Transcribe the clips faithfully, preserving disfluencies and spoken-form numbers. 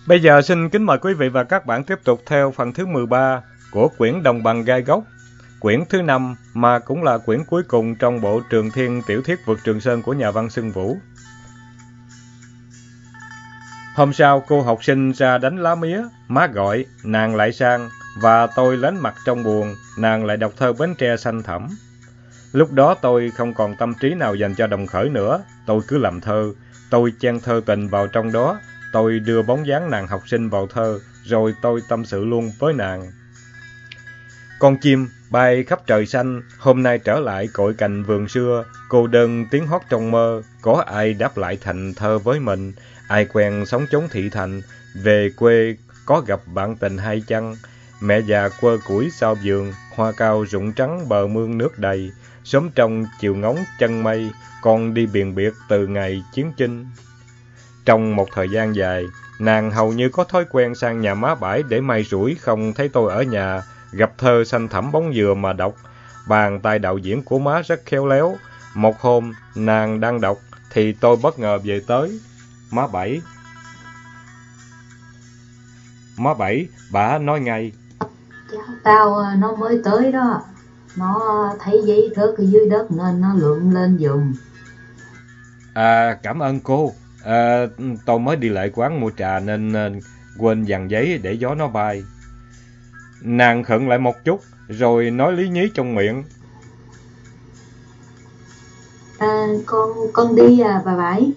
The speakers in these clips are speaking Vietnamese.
Bây giờ xin kính mời quý vị và các bạn tiếp tục theo phần thứ mười ba của quyển Đồng Bằng Gai Góc, quyển thứ năm mà cũng là quyển cuối cùng trong bộ Trường Thiên tiểu thuyết Vượt Trường Sơn của nhà văn Xuân Vũ. Hôm sau cô học sinh ra đánh lá mía, má gọi, nàng lại sang, và tôi lánh mặt trong buồn, nàng lại đọc thơ Bến Tre xanh thẳm. Lúc đó tôi không còn tâm trí nào dành cho đồng khởi nữa, tôi cứ làm thơ, tôi chen thơ tình vào trong đó, tôi đưa bóng dáng nàng học sinh vào thơ, rồi tôi tâm sự luôn với nàng. Con chim bay khắp trời xanh, hôm nay trở lại cội cành vườn xưa, cô đơn tiếng hót trong mơ, có ai đáp lại thành thơ với mình, ai quen sống chốn thị thành, về quê có gặp bạn tình hay chăng, mẹ già quơ củi sau vườn, hoa cao rụng trắng bờ mương nước đầy, sớm trong chiều ngóng chân mây, con đi biền biệt từ ngày chiến chinh. Trong một thời gian dài, nàng hầu như có thói quen sang nhà má Bãi để may rủi không thấy tôi ở nhà, gặp thơ xanh thẳm bóng dừa mà đọc. Bàn tay đạo diễn của má rất khéo léo. Một hôm, nàng đang đọc, thì tôi bất ngờ về tới. Má Bảy, má Bảy, bà nói ngay. Cháu tao nó mới tới đó, nó thấy giấy rớt ở dưới đất nên nó lượm lên giùm. À, cảm ơn cô. À, tôi mới đi lại quán mua trà nên uh, quên dàn giấy để gió nó bay. Nàng khựng lại một chút, rồi nói lý nhí trong miệng. À, con con đi à bà Bảy.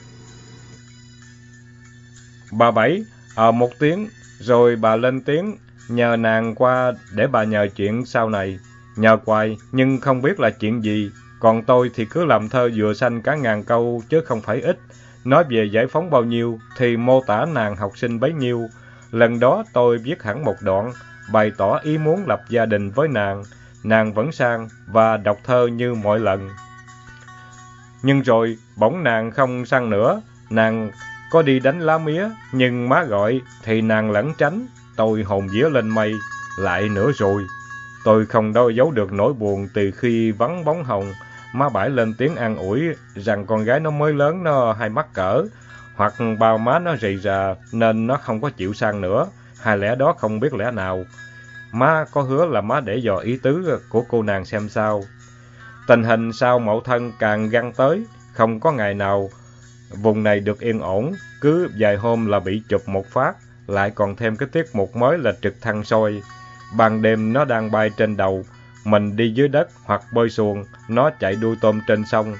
Bà Bảy, ờ một tiếng, rồi bà lên tiếng, nhờ nàng qua để bà nhờ chuyện sau này. Nhờ hoài, nhưng không biết là chuyện gì. Còn tôi thì cứ làm thơ dừa xanh cả ngàn câu, chứ không phải ít. Nói về giải phóng bao nhiêu, thì mô tả nàng học sinh bấy nhiêu. Lần đó tôi viết hẳn một đoạn, bày tỏ ý muốn lập gia đình với nàng. Nàng vẫn sang và đọc thơ như mọi lần. Nhưng rồi, bỗng nàng không sang nữa. Nàng có đi đánh lá mía, nhưng má gọi thì nàng lẩn tránh. Tôi hồn vía lên mây, lại nữa rồi. Tôi không đâu giấu được nỗi buồn từ khi vắng bóng hồng. Má Bãi lên tiếng an ủi rằng con gái nó mới lớn, nó hay mắc cỡ, hoặc bao má nó rầy rà nên nó không có chịu sang nữa. Hai lẽ đó không biết lẽ nào. Má có hứa là má để dò ý tứ của cô nàng xem sao. Tình hình sau Mậu Thân càng găng tới, không có ngày nào vùng này được yên ổn, cứ vài hôm là bị chụp một phát, lại còn thêm cái tiết mục mới là trực thăng soi. Ban đêm nó đang bay trên đầu, mình đi dưới đất hoặc bơi xuồng, nó chạy đuôi tôm trên sông.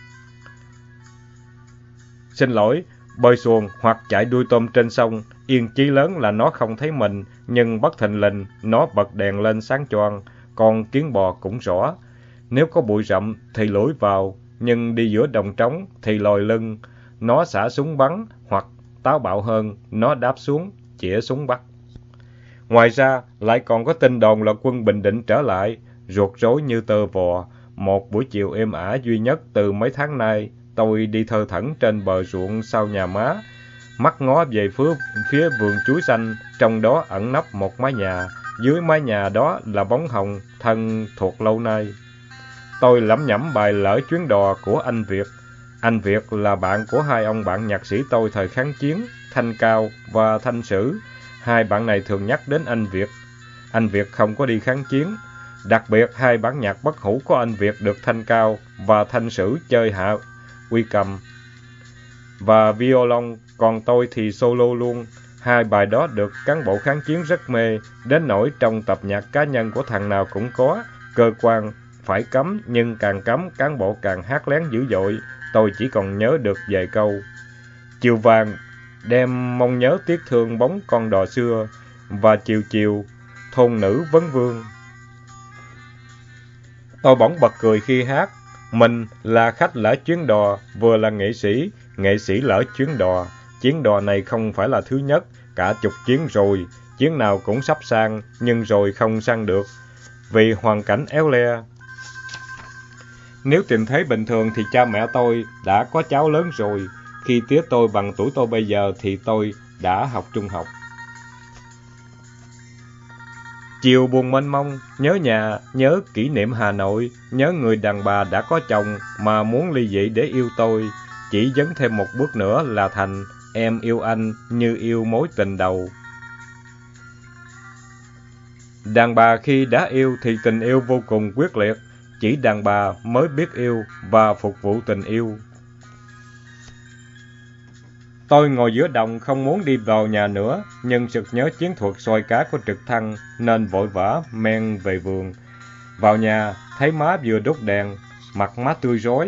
Xin lỗi, bơi xuồng hoặc chạy đuôi tôm trên sông, yên chí lớn là nó không thấy mình, nhưng bất thình lình nó bật đèn lên sáng choang, con kiến bò cũng rõ. Nếu có bụi rậm thì lủi vào, nhưng đi giữa đồng trống thì lòi lưng. Nó xả súng bắn, hoặc táo bạo hơn, nó đáp xuống, chĩa súng bắt. Ngoài ra, lại còn có tin đồn là quân Bình Định trở lại, ruột rối như tơ vò. Một buổi chiều êm ả duy nhất từ mấy tháng nay, tôi đi thơ thẩn trên bờ ruộng sau nhà má, mắt ngó về phía, phía vườn chuối xanh, trong đó ẩn nấp một mái nhà, dưới mái nhà đó là bóng hồng, thân thuộc lâu nay. Tôi lẩm nhẩm bài Lỡ Chuyến Đò của anh Việt. Anh Việt là bạn của hai ông bạn nhạc sĩ tôi thời kháng chiến, Thanh Cao và Thanh Sử. Hai bạn này thường nhắc đến anh Việt. Anh Việt không có đi kháng chiến. Đặc biệt, hai bản nhạc bất hủ của anh Việt được Thanh Cao và Thanh Sử chơi hạ uy cầm và violon, còn tôi thì solo luôn. Hai bài đó được cán bộ kháng chiến rất mê, đến nỗi trong tập nhạc cá nhân của thằng nào cũng có. Cơ quan phải cấm, nhưng càng cấm cán bộ càng hát lén dữ dội. Tôi chỉ còn nhớ được vài câu. Chiều vàng đem mong nhớ tiếc thương bóng con đò xưa, và chiều chiều thôn nữ vấn vương. Tôi bỗng bật cười khi hát. Mình là khách lỡ chuyến đò, vừa là nghệ sĩ, nghệ sĩ lỡ chuyến đò. Chuyến đò này không phải là thứ nhất, cả chục chuyến rồi. Chuyến nào cũng sắp sang, nhưng rồi không sang được, vì hoàn cảnh éo le. Nếu tình thế bình thường thì cha mẹ tôi đã có cháu lớn rồi. Khi tía tôi bằng tuổi tôi bây giờ thì tôi đã học trung học. Chiều buồn mênh mông, nhớ nhà, nhớ kỷ niệm Hà Nội, nhớ người đàn bà đã có chồng mà muốn ly dị để yêu tôi. Chỉ dấn thêm một bước nữa là thành, em yêu anh như yêu mối tình đầu. Đàn bà khi đã yêu thì tình yêu vô cùng quyết liệt, chỉ đàn bà mới biết yêu và phục vụ tình yêu. Tôi ngồi giữa đồng không muốn đi vào nhà nữa, nhưng sực nhớ chiến thuật soi cá của trực thăng nên vội vã men về vườn. Vào nhà, thấy má vừa đốt đèn, mặt má tươi rói.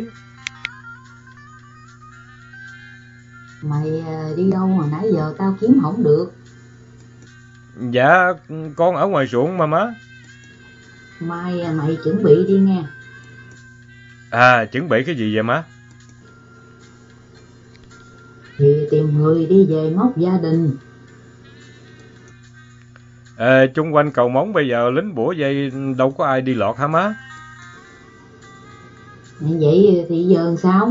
Mày đi đâu mà nãy giờ tao kiếm không được? Dạ, con ở ngoài ruộng mà má. Mai mày chuẩn bị đi nghe. À, chuẩn bị cái gì vậy má? Thì tìm người đi về móc gia đình. À, chung quanh cầu Móng bây giờ lính bủa dây đâu có ai đi lọt hả má? Vậy thì giờ làm sao?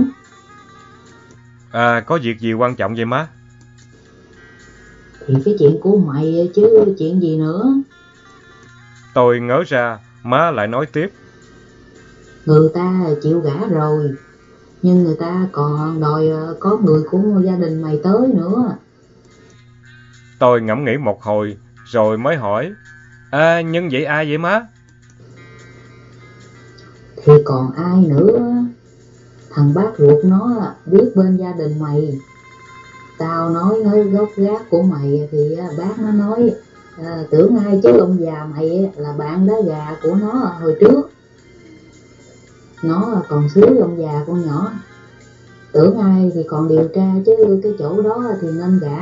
À, có việc gì quan trọng vậy má? Thì cái chuyện của mày chứ chuyện gì nữa. Tôi ngớ ra, má lại nói tiếp. Người ta chịu gả rồi, nhưng người ta còn đòi có người của gia đình mày tới nữa. Tôi ngẫm nghĩ một hồi, rồi mới hỏi. À, nhưng vậy ai vậy má? Thì còn ai nữa? Thằng bác ruột nó biết bên gia đình mày. Tao nói nói gốc gác của mày thì bác nó nói à, tưởng ai chứ ông già mày là bạn đá gà của nó hồi trước. Nó còn xứ ông già con nhỏ. Tưởng ai thì còn điều tra chứ cái chỗ đó thì nên gả.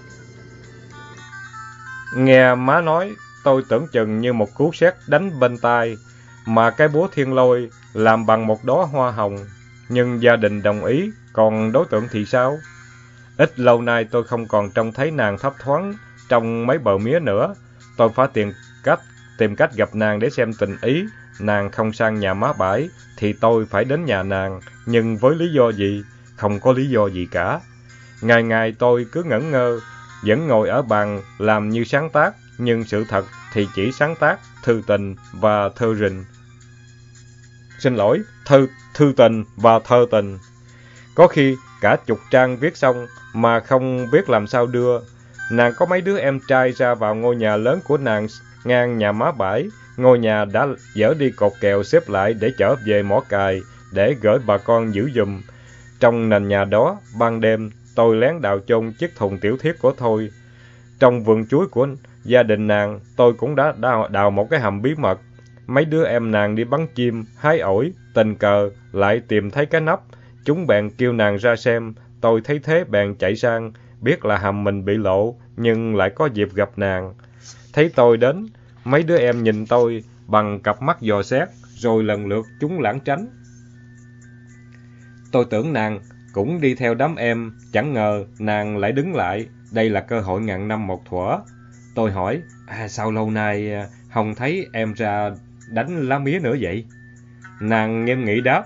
Nghe má nói, tôi tưởng chừng như một cú sét đánh bên tai, mà cái búa thiên lôi làm bằng một đóa hoa hồng. Nhưng gia đình đồng ý, còn đối tượng thì sao? Ít lâu nay tôi không còn trông thấy nàng thấp thoáng trong mấy bờ mía nữa. Tôi phải tìm cách tìm cách gặp nàng để xem tình ý. Nàng không sang nhà má Bãi thì tôi phải đến nhà nàng, nhưng với lý do gì? Không có lý do gì cả. Ngày ngày tôi cứ ngẩn ngơ, vẫn ngồi ở bàn làm như sáng tác, nhưng sự thật thì chỉ sáng tác thư tình và thơ rình. Xin lỗi, thư thư tình và thơ tình. Có khi cả chục trang viết xong mà không biết làm sao đưa. Nàng có mấy đứa em trai ra vào ngôi nhà lớn của nàng ngang nhà má Bãi. Ngôi nhà đã dỡ đi cột kèo xếp lại để chở về mỏ cài, để gửi bà con giữ giùm. Trong nền nhà đó, ban đêm, tôi lén đào chôn chiếc thùng tiểu thuyết của Thôi. Trong vườn chuối của gia đình nàng, tôi cũng đã đào, đào một cái hầm bí mật. Mấy đứa em nàng đi bắn chim, hái ổi, tình cờ lại tìm thấy cái nắp. Chúng bèn kêu nàng ra xem, tôi thấy thế bèn chạy sang, biết là hầm mình bị lộ, nhưng lại có dịp gặp nàng. Thấy tôi đến, mấy đứa em nhìn tôi bằng cặp mắt dò xét, rồi lần lượt chúng lảng tránh. Tôi tưởng nàng cũng đi theo đám em, chẳng ngờ nàng lại đứng lại. Đây là cơ hội ngàn năm một thuở. Tôi hỏi, à, sao lâu nay không thấy em ra đánh lá mía nữa vậy? Nàng nghiêm nghị đáp.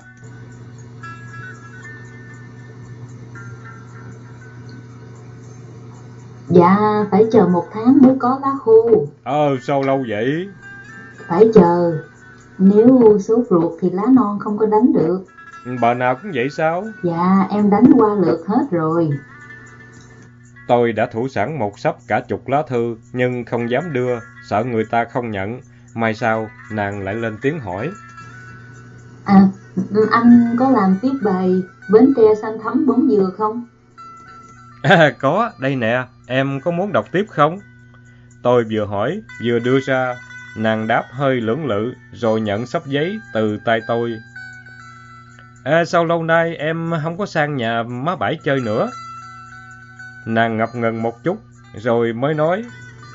Dạ, phải chờ một tháng mới có lá khô. Ờ, sao lâu vậy? Phải chờ. Nếu sốt ruột thì lá non không có đánh được. Bà nào cũng vậy sao? Dạ, em đánh qua lượt hết rồi. Tôi đã thủ sẵn một xấp cả chục lá thư, nhưng không dám đưa, sợ người ta không nhận. Mai sau, nàng lại lên tiếng hỏi. À, anh có làm tiếp bài Bến Tre xanh thắm bóng dừa không? À, có, đây nè, em có muốn đọc tiếp không? Tôi vừa hỏi, vừa đưa ra, nàng đáp hơi lưỡng lự, rồi nhận xấp giấy từ tay tôi. À, sao lâu nay em không có sang nhà má Bãi chơi nữa? Nàng ngập ngừng một chút, rồi mới nói.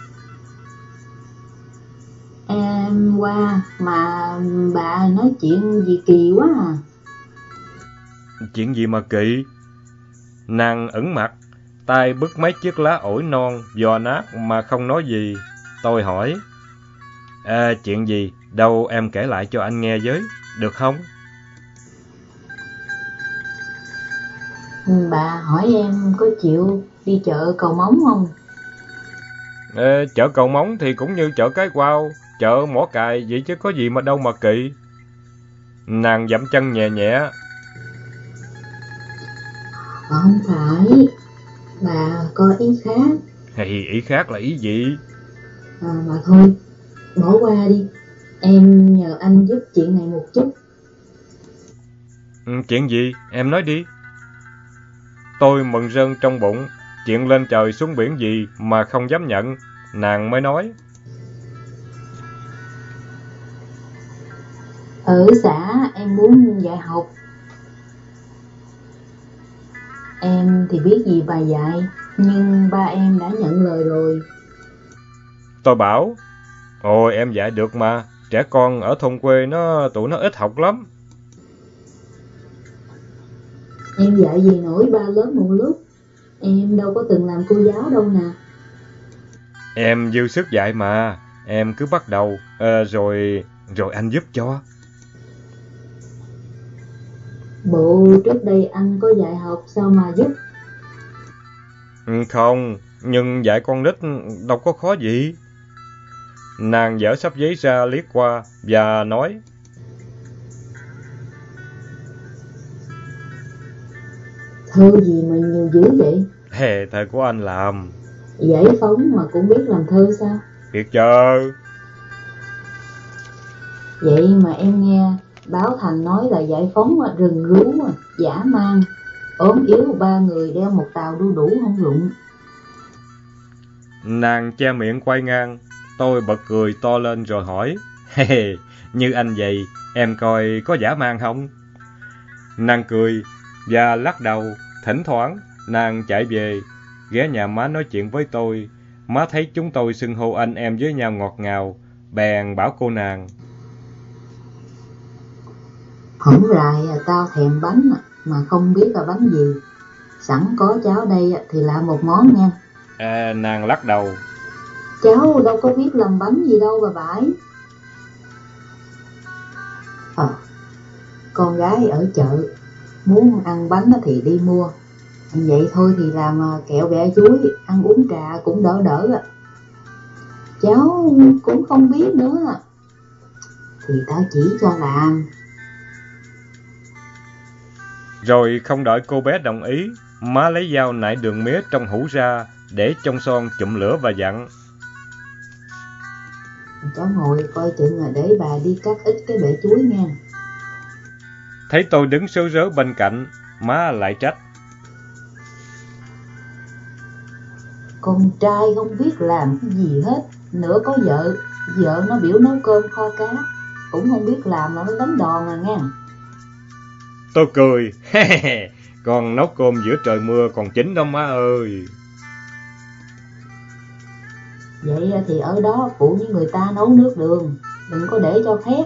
Em qua mà bà nói chuyện gì kỳ quá à. Chuyện gì mà kỳ? Nàng ửng mặt, tay bứt mấy chiếc lá ổi non, giò nát mà không nói gì. Tôi hỏi. À, chuyện gì? Đâu em kể lại cho anh nghe với, được không? Bà hỏi em có chịu đi chợ Cầu Móng không? À, chợ Cầu Móng thì cũng như chợ Cái Quao, chợ Mỏ Cài vậy chứ có gì mà đâu mà kỳ. Nàng dậm chân nhẹ nhẹ. Không phải, Bà có ý khác. Hay ý khác là ý gì? À, mà thôi, bỏ qua đi. Em nhờ anh giúp chuyện này một chút. Ừ, chuyện gì? Em nói đi. Tôi mừng rơn trong bụng, chuyện lên trời xuống biển gì mà không dám nhận, nàng mới nói. Ở xã em muốn dạy học. Em thì biết gì bà dạy, nhưng ba em đã nhận lời rồi. Tôi bảo, ôi em dạy được mà, trẻ con ở thôn quê nó tụi nó ít học lắm. Em dạy gì nổi ba lớp một lúc. Em đâu có từng làm cô giáo đâu nè. Em dư sức dạy mà, em cứ bắt đầu, à, rồi rồi anh giúp cho. Bộ trước đây anh có dạy học sao mà giúp. Ừ, không, nhưng dạy con nít đâu có khó gì. Nàng dở sắp giấy ra liếc qua và nói. Thơ gì mà nhiều dữ vậy? Hè, thầy của anh làm. Giải phóng mà cũng biết làm thơ sao? Biết chờ. Vậy mà em nghe báo Thành nói là giải phóng rừng rú, dã man, ốm yếu ba người đeo một tàu đu đủ không rụng. Nàng che miệng quay ngang, tôi bật cười to lên rồi hỏi, hey, như anh vậy, em coi có dã man không? Nàng cười và lắc đầu, thỉnh thoảng nàng chạy về, ghé nhà má nói chuyện với tôi. Má thấy chúng tôi xưng hô anh em với nhau ngọt ngào, bèn bảo cô nàng. Hổng rài tao thèm bánh mà không biết là bánh gì. Sẵn có cháu đây thì làm một món nha. À, nàng lắc đầu. Cháu đâu có biết làm bánh gì đâu bà bãi. Ờ, con gái ở chợ, muốn ăn bánh thì đi mua. Vậy thôi thì làm kẹo bẹ chuối, ăn uống trà cũng đỡ đỡ. Cháu cũng không biết nữa. Thì tao chỉ cho làm. Rồi không đợi cô bé đồng ý, má lấy dao nại đường mía trong hũ ra, để trong son chụm lửa và dặn. Cháu ngồi coi chừng là để bà đi cắt ít cái bẹ chuối nha. Thấy tôi đứng sớ rớ bên cạnh, má lại trách. Con trai không biết làm cái gì hết, nữa có vợ, vợ nó biểu nấu cơm kho cá, cũng không biết làm mà nó đánh đòn à nghe. Tôi cười, con nấu cơm giữa trời mưa còn chín đâu má ơi. Vậy thì ở đó phụ với người ta nấu nước đường, đừng có để cho khét.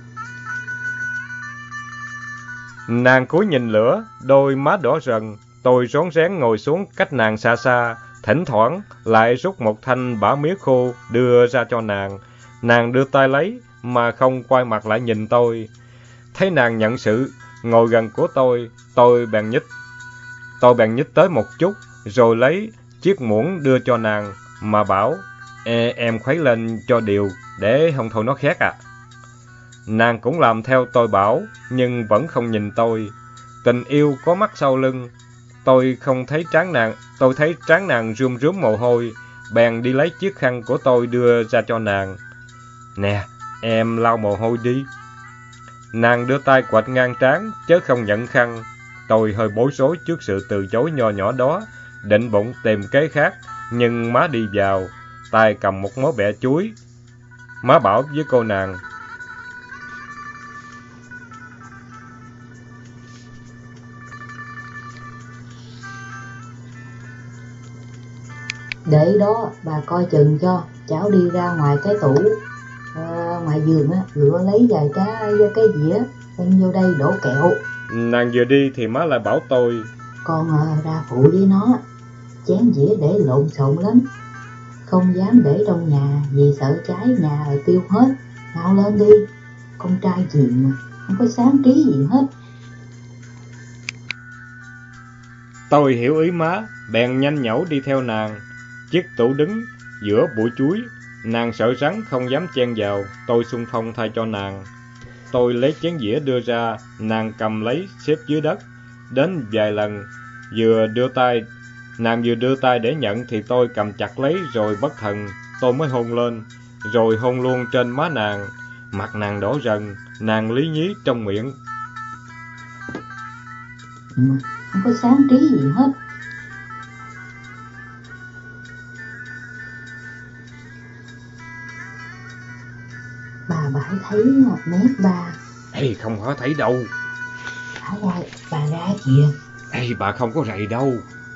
Nàng cúi nhìn lửa, đôi má đỏ rần, tôi rón rén ngồi xuống cách nàng xa xa, thỉnh thoảng lại rút một thanh bả mía khô đưa ra cho nàng. Nàng đưa tay lấy mà không quay mặt lại nhìn tôi. Thấy nàng nhận sự, ngồi gần của tôi, tôi bèn nhích. Tôi bèn nhích tới một chút, rồi lấy chiếc muỗng đưa cho nàng, mà bảo, e, em khuấy lên cho đều, để không thôi nó khét à. Nàng cũng làm theo tôi bảo, nhưng vẫn không nhìn tôi. Tình yêu có mắt sau lưng. Tôi không thấy trán nàng, tôi thấy trán nàng rươm rướm mồ hôi, bèn đi lấy chiếc khăn của tôi đưa ra cho nàng. Nè, em lau mồ hôi đi. Nàng đưa tay quệt ngang trán, chớ không nhận khăn. Tôi hơi bối rối trước sự từ chối nho nhỏ đó, định bụng tìm cái khác, nhưng má đi vào, tay cầm một mớ bẹ chuối. Má bảo với cô nàng. Để đó bà coi chừng cho, cháu đi ra ngoài cái tủ, à, ngoài giường á, lựa lấy vài trái cái dĩa, đem vô đây đổ kẹo. Nàng vừa đi thì má lại bảo tôi. Con à, ra phụ với nó, chén dĩa để lộn xộn lắm, không dám để trong nhà vì sợ trái nhà rồi tiêu hết. Mau lên đi, con trai gì mà không có sáng trí gì hết. Tôi hiểu ý má, bèn nhanh nhẩu đi theo nàng. Chiếc tủ đứng giữa bụi chuối, nàng sợ rắn không dám chen vào, tôi xung phong thay cho nàng. Tôi lấy chén dĩa đưa ra, nàng cầm lấy xếp dưới đất. Đến vài lần, vừa đưa tay Nàng vừa đưa tay để nhận thì tôi cầm chặt lấy, rồi bất thần tôi mới hôn lên, rồi hôn luôn trên má nàng. Mặt nàng đỏ rần, nàng lý nhí trong miệng: Mà không có sáng trí gì hết. Bà bãi thấy mép ba. Ê, không có thấy đâu. Thả ra, bà ra kìa. Ê, bà không có rầy đâu.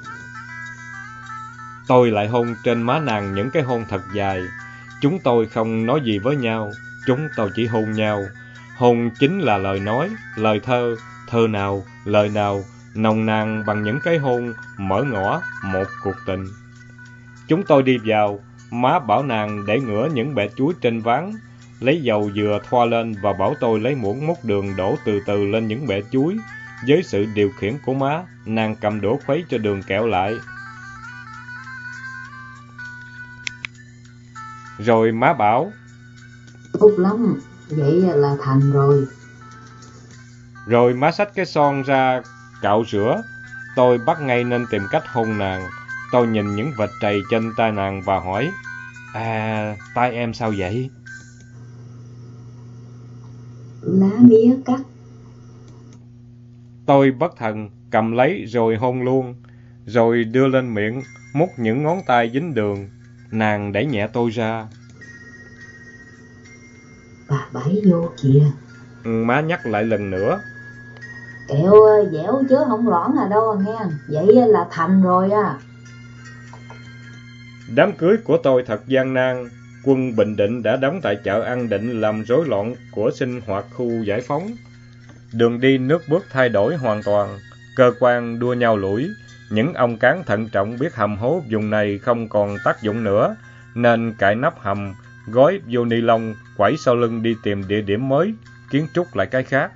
Tôi lại hôn trên má nàng những cái hôn thật dài. Chúng tôi không nói gì với nhau, chúng tôi chỉ hôn nhau. Hôn chính là lời nói, lời thơ, thơ nào, lời nào, nồng nàn bằng những cái hôn mở ngõ một cuộc tình. Chúng tôi đi vào, má bảo nàng để ngửa những bẹ chuối trên ván, lấy dầu dừa thoa lên và bảo tôi lấy muỗng múc đường đổ từ từ lên những bẹ chuối. Với sự điều khiển của má, nàng cầm đũa khuấy cho đường kẹo lại. Rồi má bảo: Tốt lắm, vậy là thành rồi. Rồi má xách cái son ra cạo rửa. Tôi bắt ngay nên tìm cách hôn nàng. Tôi nhìn những vệt trầy trên tay nàng và hỏi: À, tay em sao vậy? Lá mía cắt. Tôi bất thần cầm lấy rồi hôn luôn, rồi đưa lên miệng, mút những ngón tay dính đường. Nàng đẩy nhẹ tôi ra. Bà bẫy vô kìa. Má nhắc lại lần nữa: Kẹo dẻo chứ không loãng à đâu à nghe. Vậy là thành rồi à. Đám cưới của tôi thật gian nan. Quân Bình Định đã đóng tại chợ An Định làm rối loạn của sinh hoạt khu giải phóng. Đường đi nước bước thay đổi hoàn toàn, cơ quan đua nhau lủi. Những ông cán thận trọng biết hầm hố vùng này không còn tác dụng nữa, nên cài nắp hầm, gói vô ni lông, quẩy sau lưng đi tìm địa điểm mới, kiến trúc lại cái khác.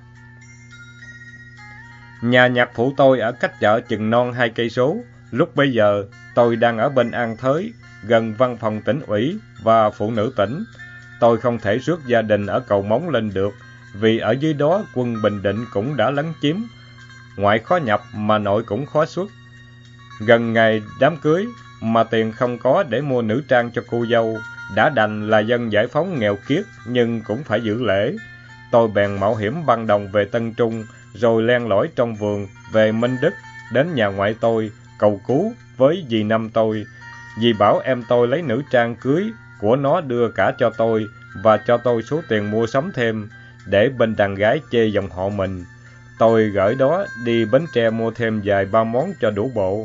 Nhà nhạc phụ tôi ở cách chợ chừng non hai cây số. Lúc bấy giờ, tôi đang ở bên An Thới, gần văn phòng tỉnh ủy và phụ nữ tỉnh. Tôi không thể rước gia đình ở Cầu Móng lên được, vì ở dưới đó quân Bình Định cũng đã lấn chiếm. Ngoại khó nhập mà nội cũng khó xuất. Gần ngày đám cưới mà tiền không có để mua nữ trang cho cô dâu, đã đành là dân giải phóng nghèo kiết nhưng cũng phải giữ lễ. Tôi bèn mạo hiểm băng đồng về Tân Trung, rồi len lỏi trong vườn về Minh Đức, đến nhà ngoại tôi cầu cứu với dì Năm tôi. Dì bảo em tôi lấy nữ trang cưới của nó đưa cả cho tôi và cho tôi số tiền mua sắm thêm, để bên đàn gái chê dòng họ mình. Tôi gửi đó đi Bến Tre mua thêm vài ba món cho đủ bộ.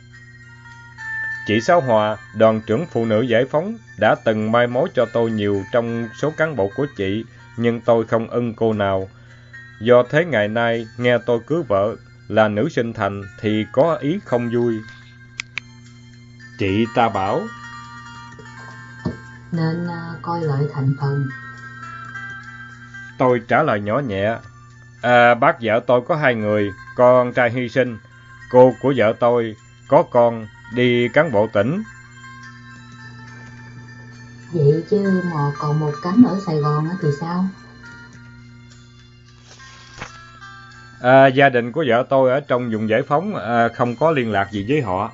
Chị Sáu Hòa, đoàn trưởng phụ nữ giải phóng, đã từng mai mối cho tôi nhiều trong số cán bộ của chị, nhưng tôi không ưng cô nào. Do thế ngày nay nghe tôi cưới vợ là nữ sinh thành thì có ý không vui. Chị ta bảo: Nên uh, coi lại thành phần. Tôi trả lời nhỏ nhẹ: À, bác vợ tôi có hai người, con trai hy sinh. Cô của vợ tôi có con đi cán bộ tỉnh. Vậy chứ mà còn một cánh ở Sài Gòn thì sao? À, gia đình của vợ tôi ở trong vùng giải phóng, à, không có liên lạc gì với họ.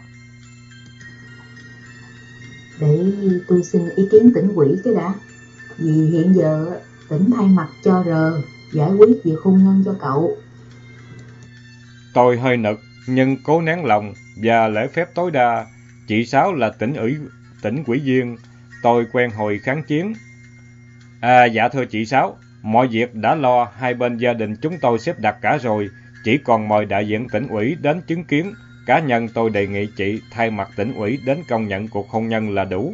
Để tôi xin ý kiến tỉnh ủy cái đã. Vì hiện giờ tỉnh thay mặt cho R giải quyết việc hôn nhân cho cậu. Tôi hơi nực nhưng cố nén lòng và lễ phép tối đa. Chị Sáu là tỉnh ủy tỉnh ủy viên, tôi quen hồi kháng chiến. À, dạ thưa chị Sáu, mọi việc đã lo, hai bên gia đình chúng tôi xếp đặt cả rồi, chỉ còn mời đại diện tỉnh ủy đến chứng kiến. Cá nhân tôi đề nghị chị thay mặt tỉnh ủy đến công nhận cuộc hôn nhân là đủ.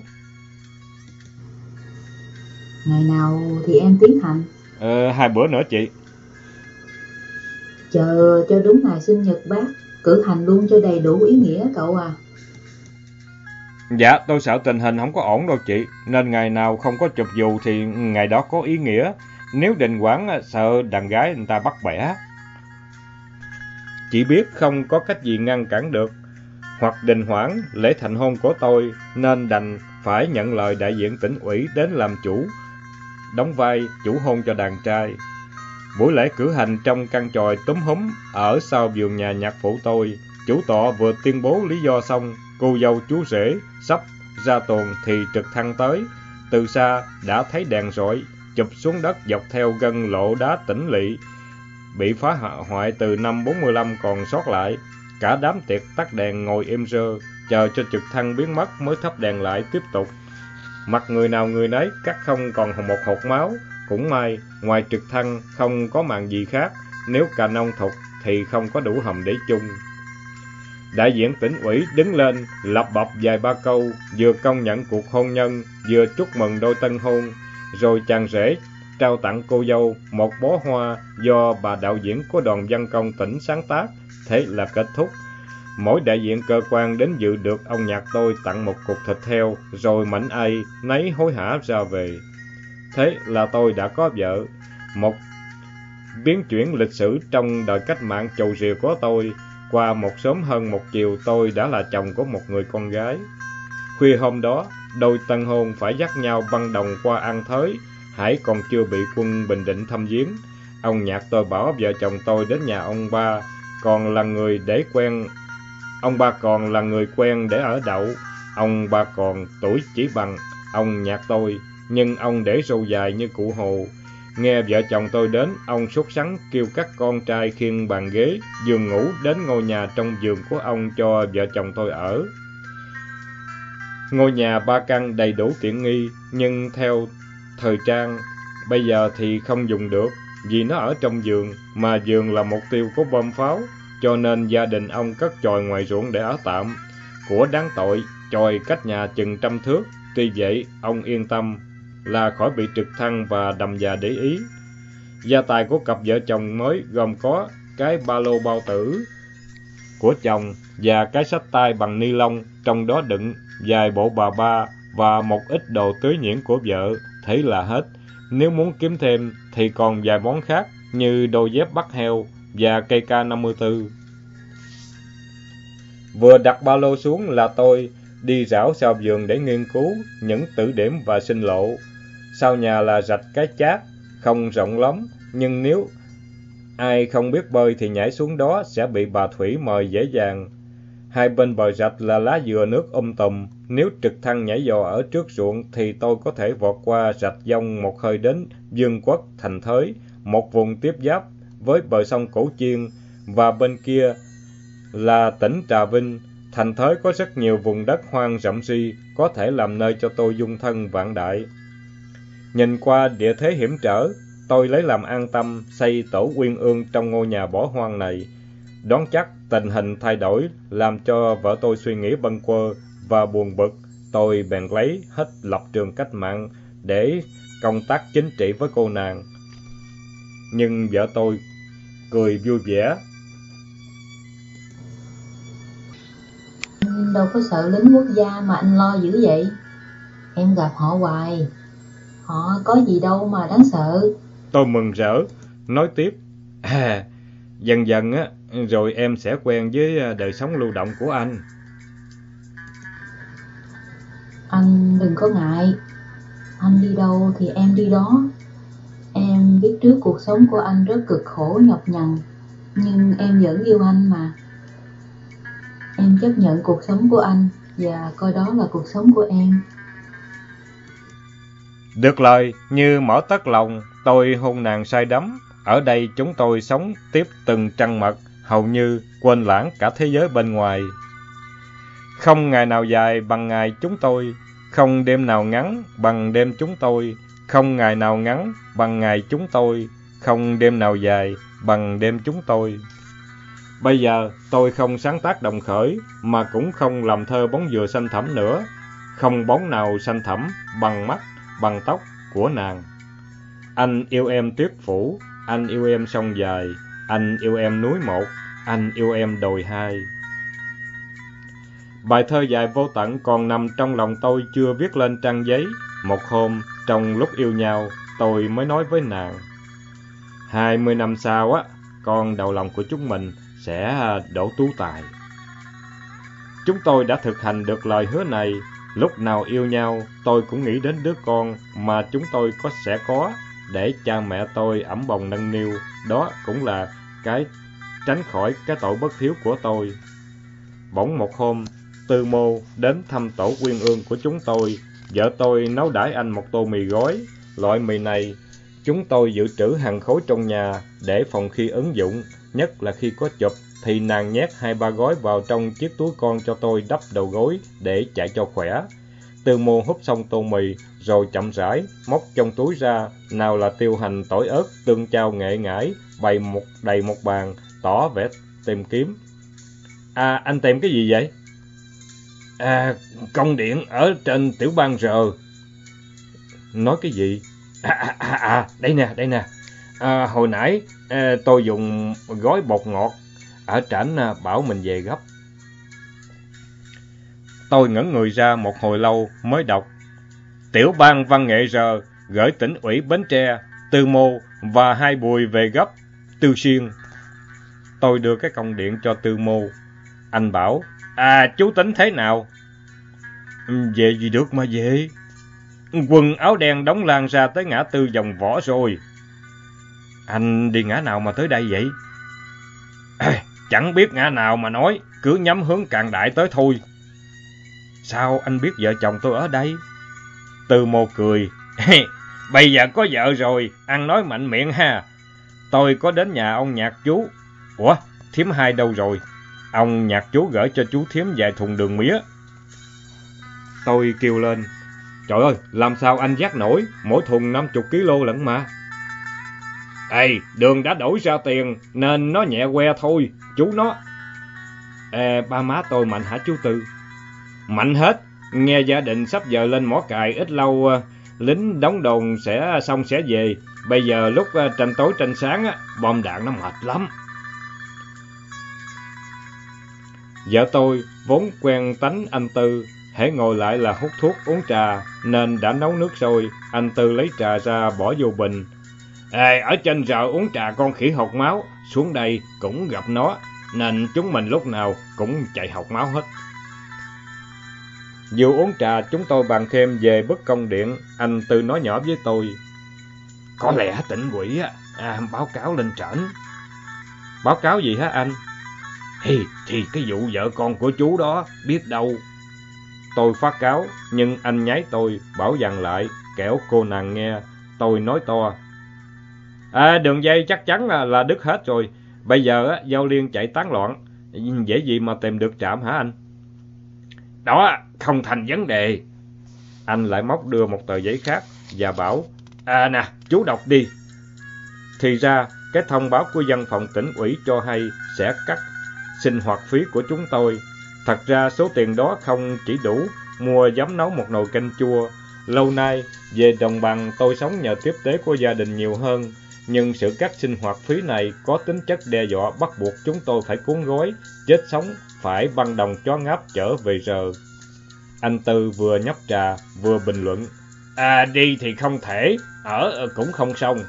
Ngày nào thì em tiến hành? Ờ, hai bữa nữa chị. Chờ cho đúng ngày sinh nhật bác, cử hành luôn cho đầy đủ ý nghĩa cậu à. Dạ, tôi sợ tình hình không có ổn đâu chị, nên ngày nào không có chụp dù thì ngày đó có ý nghĩa. Nếu đình quán sợ đàn gái người ta bắt bẻ. Chị biết không có cách gì ngăn cản được. Hoặc đình hoãn lễ thành hôn của tôi, nên đành phải nhận lời đại diện tỉnh ủy đến làm chủ, đóng vai chủ hôn cho đàn trai. Buổi lễ cử hành trong căn chòi túm húm ở sau vườn nhà nhạc phụ tôi. Chủ tọa vừa tuyên bố lý do xong, cô dâu chú rể sắp ra tuồng thì trực thăng tới. Từ xa đã thấy đèn rọi chụp xuống đất dọc theo gân lộ đá tĩnh lỵ bị phá hoại từ năm bốn mươi lăm còn sót lại. Cả đám tiệc tắt đèn ngồi im rơ, chờ cho trực thăng biến mất mới thắp đèn lại tiếp tục. Mặt người nào người nấy cắt không còn một hột máu. Cũng may, ngoài trực thăng không có màn gì khác, nếu cà nông thục thì không có đủ hầm để chung. Đại diện tỉnh ủy đứng lên lặp bập vài ba câu, vừa công nhận cuộc hôn nhân, vừa chúc mừng đôi tân hôn, rồi chàng rể trao tặng cô dâu một bó hoa do bà đạo diễn của đoàn văn công tỉnh sáng tác. Thế là kết thúc. Mỗi đại diện cơ quan đến dự được ông nhạc tôi tặng một cục thịt heo, rồi mảnh ai nấy hối hả ra về. Thế là tôi đã có vợ. Một biến chuyển lịch sử trong đời cách mạng chầu rìu của tôi. Qua một sớm hơn một chiều, tôi đã là chồng của một người con gái. Khuya hôm đó, đôi tân hôn phải dắt nhau băng đồng qua An Thới, Hải còn chưa bị quân Bình Định thăm viếng. Ông nhạc tôi bảo vợ chồng tôi đến nhà ông ba, còn là người để quen. Ông ba còn là người quen để ở đậu. Ông ba còn tuổi chỉ bằng ông nhạc tôi, nhưng ông để râu dài như cụ Hồ. Nghe vợ chồng tôi đến, ông sốt sắng kêu các con trai khiêng bàn ghế, giường ngủ đến ngôi nhà trong vườn của ông cho vợ chồng tôi ở. Ngôi nhà ba căn đầy đủ tiện nghi, nhưng theo thời trang, bây giờ thì không dùng được, vì nó ở trong vườn, mà vườn là mục tiêu của bom pháo, cho nên gia đình ông cất chòi ngoài ruộng để ở tạm. Của đáng tội, chòi cách nhà chừng trăm thước, tuy vậy ông yên tâm là khỏi bị trực thăng và đầm già để ý. Gia tài của cặp vợ chồng mới gồm có cái ba lô bao tử của chồng và cái xách tay bằng ni lông, trong đó đựng vài bộ bà ba và một ít đồ tưới nhuyễn của vợ, thế là hết. Nếu muốn kiếm thêm thì còn vài món khác như đôi dép bắt heo và cây K năm mươi tư. Vừa đặt ba lô xuống là tôi đi rảo sau vườn để nghiên cứu những tử điểm và sinh lộ. Sau nhà là rạch Cái Chát, không rộng lắm, nhưng nếu ai không biết bơi thì nhảy xuống đó sẽ bị bà Thủy mời dễ dàng. Hai bên bờ rạch là lá dừa nước um tùm, nếu trực thăng nhảy dò ở trước ruộng thì tôi có thể vọt qua rạch dông một hơi đến Dương Quốc, Thành Thới, một vùng tiếp giáp với bờ sông Cổ Chiên, và bên kia là tỉnh Trà Vinh. Thành Thới có rất nhiều vùng đất hoang rậm ri, có thể làm nơi cho tôi dung thân vạn đại. Nhìn qua địa thế hiểm trở, tôi lấy làm an tâm xây tổ uyên ương trong ngôi nhà bỏ hoang này. Đoán chắc tình hình thay đổi làm cho vợ tôi suy nghĩ bâng quơ và buồn bực, tôi bèn lấy hết lập trường cách mạng để công tác chính trị với cô nàng. Nhưng vợ tôi cười vui vẻ. Anh đâu có sợ lính quốc gia mà anh lo dữ vậy. Em gặp họ hoài, họ có gì đâu mà đáng sợ. Tôi mừng rỡ, nói tiếp. À, dần dần á, rồi em sẽ quen với đời sống lưu động của anh. Anh đừng có ngại, anh đi đâu thì em đi đó. Em biết trước cuộc sống của anh rất cực khổ nhọc nhằn, nhưng em vẫn yêu anh mà. Em chấp nhận cuộc sống của anh và coi đó là cuộc sống của em. Được lời, như mỏ tất lòng, tôi hôn nàng say đắm. Ở đây chúng tôi sống tiếp từng trăng mật, hầu như quên lãng cả thế giới bên ngoài. Không ngày nào dài bằng ngày chúng tôi, không đêm nào ngắn bằng đêm chúng tôi, không ngày nào ngắn bằng ngày chúng tôi, không đêm nào dài bằng đêm chúng tôi. Bây giờ tôi không sáng tác đồng khởi, mà cũng không làm thơ bóng dừa xanh thẳm nữa. Không bóng nào xanh thẳm bằng mắt, bằng tóc của nàng. Anh yêu em tuyết phủ, anh yêu em sông dài, anh yêu em núi một, anh yêu em đồi hai. Bài thơ dài vô tận còn nằm trong lòng tôi chưa viết lên trang giấy. Một hôm, trong lúc yêu nhau, tôi mới nói với nàng. Hai mươi năm sau á, con đầu lòng của chúng mình sẽ đỗ tú tài. Chúng tôi đã thực hành được lời hứa này. Lúc nào yêu nhau, tôi cũng nghĩ đến đứa con mà chúng tôi có sẽ có, để cha mẹ tôi ẵm bồng nâng niu. Đó cũng là cái tránh khỏi cái tội bất hiếu của tôi. Bỗng một hôm, Tư Mô đến thăm tổ quyên ương của chúng tôi. Vợ tôi nấu đãi anh một tô mì gói. Loại mì này chúng tôi dự trữ hàng khối trong nhà để phòng khi ứng dụng, nhất là khi có chụp thì nàng nhét hai ba gói vào trong chiếc túi con cho tôi đắp đầu gối để chạy cho khỏe. Tư Mô húp xong tô mì rồi chậm rãi móc trong túi ra, nào là tiêu hành, tỏi ớt, tương chao nghệ ngải, bày một đầy một bàn, tỏ vẻ tìm kiếm. À, anh tìm cái gì vậy? À, công điện ở trên tiểu bang rờ. Nói cái gì? À, à, à, à đây nè, đây nè. À, hồi nãy à, tôi dùng gói bột ngọt ở trển à, bảo mình về gấp. Tôi ngẩn người ra một hồi lâu mới đọc. Tiểu bang văn nghệ rờ gửi tỉnh ủy Bến Tre, Tư Mô và hai bùi về gấp. Tư Xuyên. Tôi đưa cái công điện cho Tư Mô. Anh bảo, à chú tính thế nào? Về gì được mà về. Quần áo đen đóng lan ra tới ngã tư Dòng Võ rồi. Anh đi ngã nào mà tới đây vậy? À, chẳng biết ngã nào mà nói, cứ nhắm hướng Càn Đại tới thôi. Sao anh biết vợ chồng tôi ở đây? Tư Mô cười. Bây giờ có vợ rồi, ăn nói mạnh miệng ha. Tôi có đến nhà ông Nhạc chú. Ủa, thím hai đâu rồi? Ông Nhạc chú gửi cho chú thím vài thùng đường mía. Tôi kêu lên. Trời ơi, làm sao anh vác nổi, mỗi thùng năm mươi ki lô lận mà. Ê, đường đã đổi ra tiền, nên nó nhẹ que thôi, chú nó. Ê, ba má tôi mạnh hả chú Tư? Mạnh hết, nghe gia đình sắp giờ lên mỏ cày, ít lâu lính đóng đồn sẽ xong sẽ về. Bây giờ lúc tranh tối tranh sáng, bom đạn nó mệt lắm. Vợ tôi vốn quen tánh anh Tư, hễ ngồi lại là hút thuốc uống trà, nên đã nấu nước sôi. Anh Tư lấy trà ra bỏ vô bình. Ê, ở trên rờ uống trà con khỉ hột máu, xuống đây cũng gặp nó, nên chúng mình lúc nào cũng chạy hột máu hết. Vừa uống trà, chúng tôi bàn thêm về bức công điện. Anh Tư nói nhỏ với tôi. Có lẽ tỉnh ủy à, báo cáo lên trển. Báo cáo gì hả anh? Thì, thì cái vụ vợ con của chú đó, biết đâu. Tôi phát cáo, nhưng anh nháy tôi, bảo dằn lại, kẻo cô nàng nghe. Tôi nói to. À, đường dây chắc chắn là, là đứt hết rồi. Bây giờ á, giao liên chạy tán loạn. Dễ gì mà tìm được trạm hả anh? Đó, không thành vấn đề. Anh lại móc đưa một tờ giấy khác và bảo. À nè, chú đọc đi. Thì ra, cái thông báo của văn phòng tỉnh ủy cho hay sẽ cắt sinh hoạt phí của chúng tôi. Thật ra số tiền đó không chỉ đủ mua giấm nấu một nồi canh chua. Lâu nay, về đồng bằng tôi sống nhờ tiếp tế của gia đình nhiều hơn. Nhưng sự cắt sinh hoạt phí này có tính chất đe dọa, bắt buộc chúng tôi phải cuốn gói, chết sống, phải băng đồng chó ngáp trở về rờ. Anh Tư vừa nhấp trà, vừa bình luận. À, đi thì không thể, ở cũng không xong.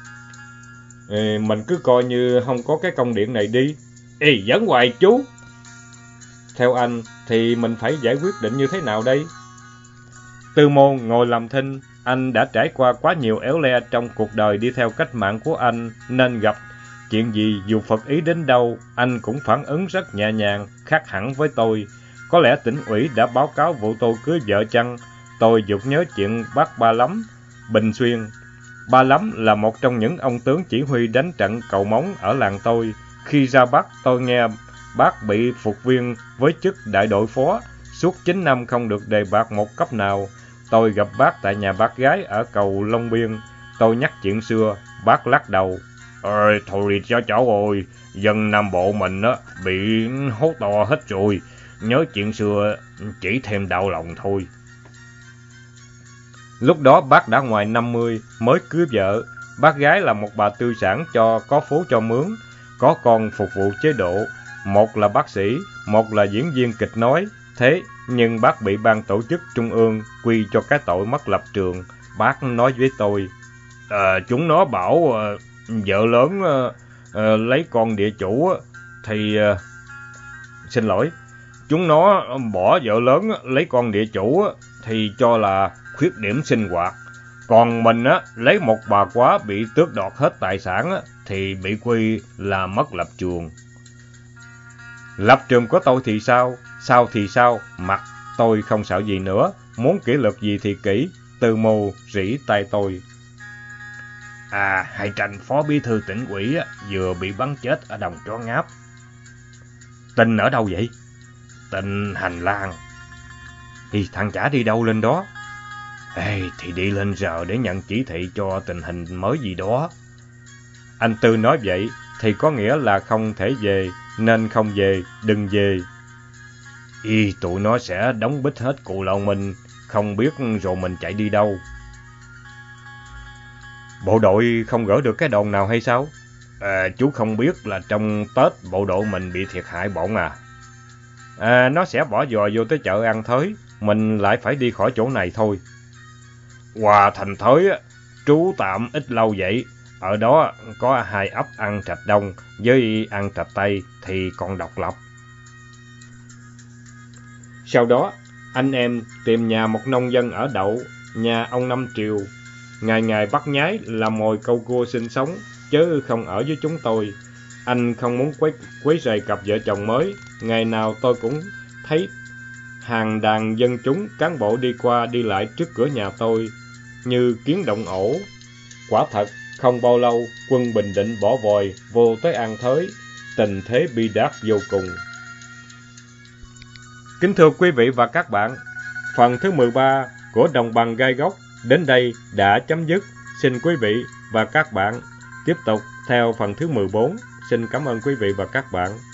Ê, mình cứ coi như không có cái công điện này đi. Ê, dẫn hoài chú. Theo anh, thì mình phải giải quyết định như thế nào đây? Tư Mô ngồi làm thinh. Anh đã trải qua quá nhiều éo le trong cuộc đời đi theo cách mạng của anh, nên gặp chuyện gì dù phật ý đến đâu, anh cũng phản ứng rất nhẹ nhàng, khác hẳn với tôi. Có lẽ tỉnh ủy đã báo cáo vụ tôi cưới vợ chăng? Tôi vụt nhớ chuyện bác Ba Lắm, Bình Xuyên. Ba Lắm là một trong những ông tướng chỉ huy đánh trận Cầu Móng ở làng tôi. Khi ra Bắc, tôi nghe bác bị phục viên với chức đại đội phó, suốt chín năm không được đề bạt một cấp nào. Tôi gặp bác tại nhà bác gái ở cầu Long Biên. Tôi nhắc chuyện xưa, bác lắc đầu. Ơi, thôi cho cháu ơi, dân Nam Bộ mình á bị hốt to hết rồi. Nhớ chuyện xưa chỉ thêm đau lòng thôi. Lúc đó bác đã ngoài năm mươi, mới cưới vợ. Bác gái là một bà tư sản cho có phố cho mướn, có con phục vụ chế độ. Một là bác sĩ, một là diễn viên kịch nói. Thế nhưng bác bị ban tổ chức trung ương quy cho cái tội mất lập trường. Bác nói với tôi. À, chúng nó bảo à, vợ lớn à, à, lấy con địa chủ à, thì... À, xin lỗi. Chúng nó bỏ vợ lớn lấy con địa chủ thì cho là khuyết điểm sinh hoạt. Còn mình á lấy một bà quá bị tước đoạt hết tài sản thì bị quy là mất lập trường. Lập trường của tôi thì sao? Sao thì sao? Mặt tôi không sợ gì nữa. Muốn kỷ luật gì thì kỹ. Từ mù rỉ tay tôi. À, Hai Tranh phó bí thư tỉnh ủy vừa bị bắn chết ở đồng chó ngáp. Tình ở đâu vậy? Tình hành lang. Thì thằng chả đi đâu lên đó? Ê, thì đi lên giờ để nhận chỉ thị cho tình hình mới gì đó. Anh Tư nói vậy thì có nghĩa là không thể về, nên không về, đừng về. Y tụi nó sẽ đóng bít hết cụ Lão Minh, không biết rồi mình chạy đi đâu. Bộ đội không gỡ được cái đồn nào hay sao? À, chú không biết là trong Tết bộ đội mình bị thiệt hại bộn à? À, nó sẽ bỏ dò vô tới chợ An Thới, mình lại phải đi khỏi chỗ này thôi. Qua Thành Thới, trú tạm ít lâu vậy. Ở đó có hai ấp An Trạch Đông với An Trạch Tây thì còn độc lập. Sau đó, anh em tìm nhà một nông dân ở Đậu, nhà ông Năm Triều. Ngày ngày bắt nhái làm mồi câu cua sinh sống, chứ không ở với chúng tôi. Anh không muốn quấy, quấy rầy cặp vợ chồng mới. Ngày nào tôi cũng thấy hàng đàn dân chúng, cán bộ đi qua đi lại trước cửa nhà tôi, như kiến động ổ. Quả thật, không bao lâu, quân Bình Định bỏ vòi vô tới An Thới, tình thế bi đát vô cùng. Kính thưa quý vị và các bạn, phần thứ mười ba của Đồng Bằng Gai Góc đến đây đã chấm dứt. Xin quý vị và các bạn tiếp tục theo phần thứ mười bốn. Xin cảm ơn quý vị và các bạn.